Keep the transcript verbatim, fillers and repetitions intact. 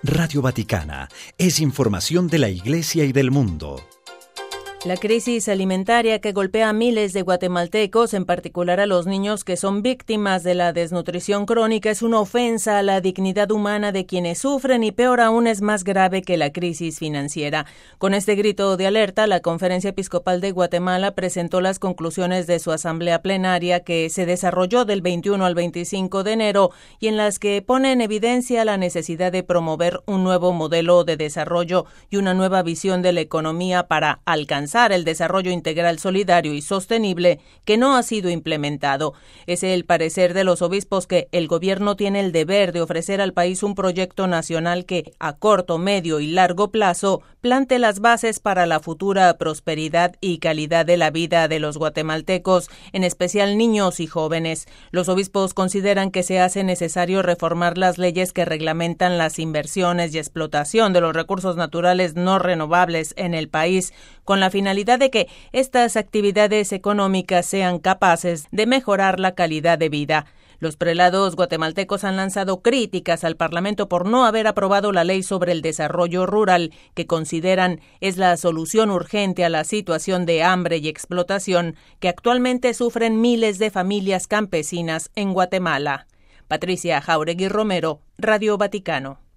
Radio Vaticana es información de la Iglesia y del mundo. La crisis alimentaria que golpea a miles de guatemaltecos, en particular a los niños que son víctimas de la desnutrición crónica, es una ofensa a la dignidad humana de quienes sufren y peor aún es más grave que la crisis financiera. Con este grito de alerta, la Conferencia Episcopal de Guatemala presentó las conclusiones de su asamblea plenaria que se desarrolló del veintiuno al veinticinco de enero y en las que pone en evidencia la necesidad de promover un nuevo modelo de desarrollo y una nueva visión de la economía para alcanzar el desarrollo integral, solidario y sostenible que no ha sido implementado. Es el parecer de los obispos que el gobierno tiene el deber de ofrecer al país un proyecto nacional que, a corto, medio y largo plazo, plante las bases para la futura prosperidad y calidad de la vida de los guatemaltecos, en especial niños y jóvenes. Los obispos consideran que se hace necesario reformar las leyes que reglamentan las inversiones y explotación de los recursos naturales no renovables en el país, con la finalidad de que estas actividades económicas sean capaces de mejorar la calidad de vida. Los prelados guatemaltecos han lanzado críticas al Parlamento por no haber aprobado la ley sobre el desarrollo rural, que consideran es la solución urgente a la situación de hambre y explotación que actualmente sufren miles de familias campesinas en Guatemala. Patricia Jauregui Romero, Radio Vaticano.